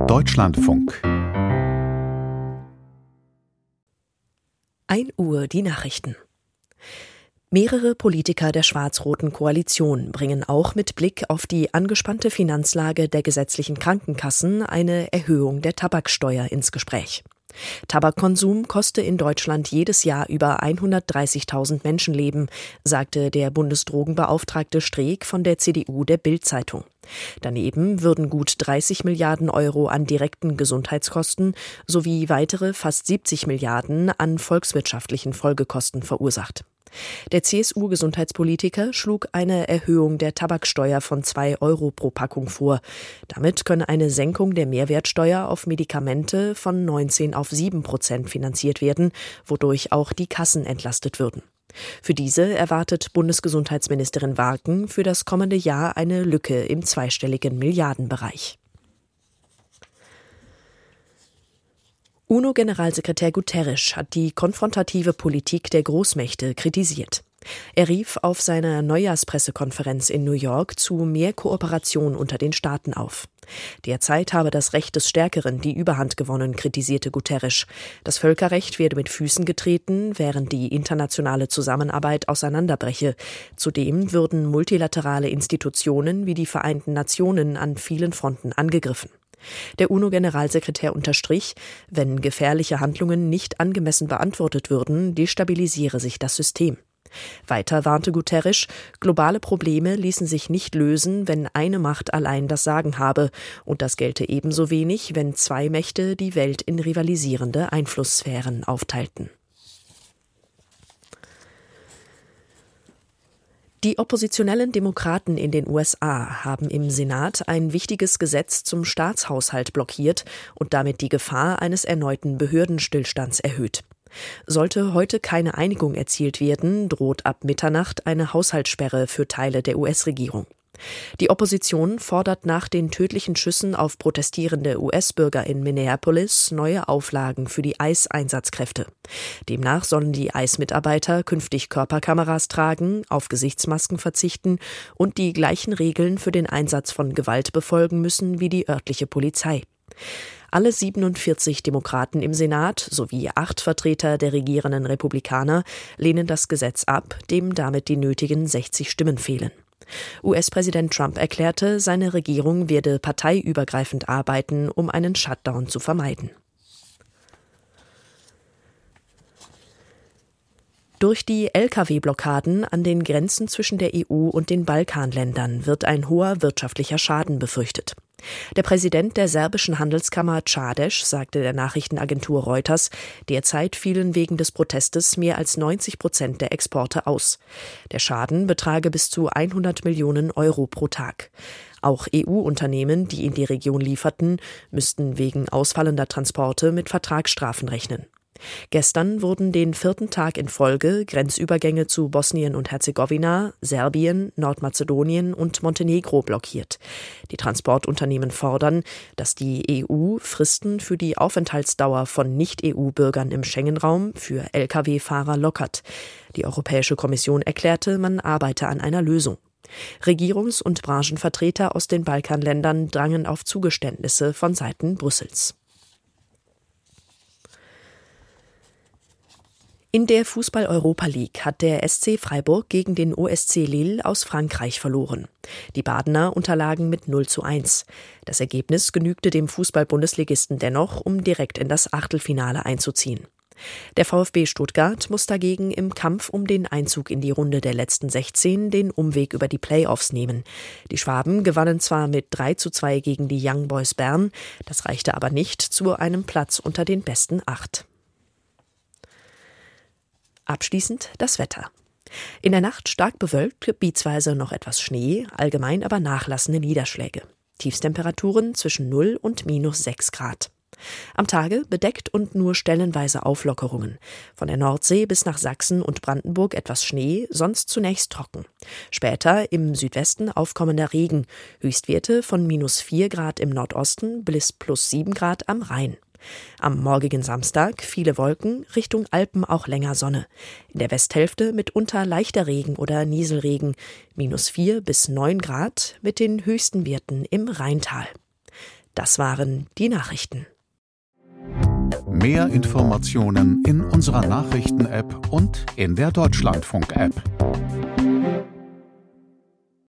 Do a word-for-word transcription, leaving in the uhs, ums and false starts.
Deutschlandfunk. ein Uhr die Nachrichten. Mehrere Politiker der schwarz-roten Koalition bringen auch mit Blick auf die angespannte Finanzlage der gesetzlichen Krankenkassen eine Erhöhung der Tabaksteuer ins Gespräch. Tabakkonsum koste in Deutschland jedes Jahr über hundertdreißigtausend Menschenleben, sagte der Bundesdrogenbeauftragte Streeck von der C D U der Bild-Zeitung. Daneben würden gut dreißig Milliarden Euro an direkten Gesundheitskosten sowie weitere fast siebzig Milliarden an volkswirtschaftlichen Folgekosten verursacht. Der C S U-Gesundheitspolitiker schlug eine Erhöhung der Tabaksteuer von zwei Euro pro Packung vor. Damit könne eine Senkung der Mehrwertsteuer auf Medikamente von neunzehn auf sieben Prozent finanziert werden, wodurch auch die Kassen entlastet würden. Für diese erwartet Bundesgesundheitsministerin Warken für das kommende Jahr eine Lücke im zweistelligen Milliardenbereich. UNO-Generalsekretär Guterres hat die konfrontative Politik der Großmächte kritisiert. Er rief auf seiner Neujahrspressekonferenz in New York zu mehr Kooperation unter den Staaten auf. Derzeit habe das Recht des Stärkeren die Überhand gewonnen, kritisierte Guterres. Das Völkerrecht werde mit Füßen getreten, während die internationale Zusammenarbeit auseinanderbreche. Zudem würden multilaterale Institutionen wie die Vereinten Nationen an vielen Fronten angegriffen. Der UNO-Generalsekretär unterstrich, wenn gefährliche Handlungen nicht angemessen beantwortet würden, destabilisiere sich das System. Weiter warnte Guterres, globale Probleme ließen sich nicht lösen, wenn eine Macht allein das Sagen habe, und das gelte ebenso wenig, wenn zwei Mächte die Welt in rivalisierende Einflusssphären aufteilten. Die oppositionellen Demokraten in den U S A haben im Senat ein wichtiges Gesetz zum Staatshaushalt blockiert und damit die Gefahr eines erneuten Behördenstillstands erhöht. Sollte heute keine Einigung erzielt werden, droht ab Mitternacht eine Haushaltssperre für Teile der U S-Regierung. Die Opposition fordert nach den tödlichen Schüssen auf protestierende U S-Bürger in Minneapolis neue Auflagen für die I C E-Einsatzkräfte. Demnach sollen die I C E-Mitarbeiter künftig Körperkameras tragen, auf Gesichtsmasken verzichten und die gleichen Regeln für den Einsatz von Gewalt befolgen müssen wie die örtliche Polizei. Alle siebenundvierzig Demokraten im Senat sowie acht Vertreter der regierenden Republikaner lehnen das Gesetz ab, dem damit die nötigen sechzig Stimmen fehlen. U S-Präsident Trump erklärte, seine Regierung werde parteiübergreifend arbeiten, um einen Shutdown zu vermeiden. Durch die L K W-Blockaden an den Grenzen zwischen der E U und den Balkanländern wird ein hoher wirtschaftlicher Schaden befürchtet. Der Präsident der serbischen Handelskammer Čadež sagte der Nachrichtenagentur Reuters, derzeit fielen wegen des Protestes mehr als neunzig Prozent der Exporte aus. Der Schaden betrage bis zu hundert Millionen Euro pro Tag. Auch E U-Unternehmen, die in die Region lieferten, müssten wegen ausfallender Transporte mit Vertragsstrafen rechnen. Gestern wurden den vierten Tag in Folge Grenzübergänge zu Bosnien und Herzegowina, Serbien, Nordmazedonien und Montenegro blockiert. Die Transportunternehmen fordern, dass die E U Fristen für die Aufenthaltsdauer von Nicht-E U-Bürgern im Schengen-Raum für L K W-Fahrer lockert. Die Europäische Kommission erklärte, man arbeite an einer Lösung. Regierungs- und Branchenvertreter aus den Balkanländern drangen auf Zugeständnisse von Seiten Brüssels. In der Fußball-Europa League hat der S C Freiburg gegen den O S C Lille aus Frankreich verloren. Die Badener unterlagen mit null zu eins. Das Ergebnis genügte dem Fußball-Bundesligisten dennoch, um direkt in das Achtelfinale einzuziehen. Der VfB Stuttgart muss dagegen im Kampf um den Einzug in die Runde der letzten sechzehn den Umweg über die Playoffs nehmen. Die Schwaben gewannen zwar mit drei zu zwei gegen die Young Boys Bern, das reichte aber nicht zu einem Platz unter den besten acht. Abschließend das Wetter. In der Nacht stark bewölkt, gebietsweise noch etwas Schnee, allgemein aber nachlassende Niederschläge. Tiefstemperaturen zwischen null und minus sechs Grad. Am Tage bedeckt und nur stellenweise Auflockerungen. Von der Nordsee bis nach Sachsen und Brandenburg etwas Schnee, sonst zunächst trocken. Später im Südwesten aufkommender Regen. Höchstwerte von minus vier Grad im Nordosten bis plus sieben Grad am Rhein. Am morgigen Samstag viele Wolken, Richtung Alpen auch länger Sonne. In der Westhälfte mitunter leichter Regen oder Nieselregen, minus vier bis neun Grad mit den höchsten Werten im Rheintal. Das waren die Nachrichten. Mehr Informationen in unserer Nachrichten-App und in der Deutschlandfunk-App.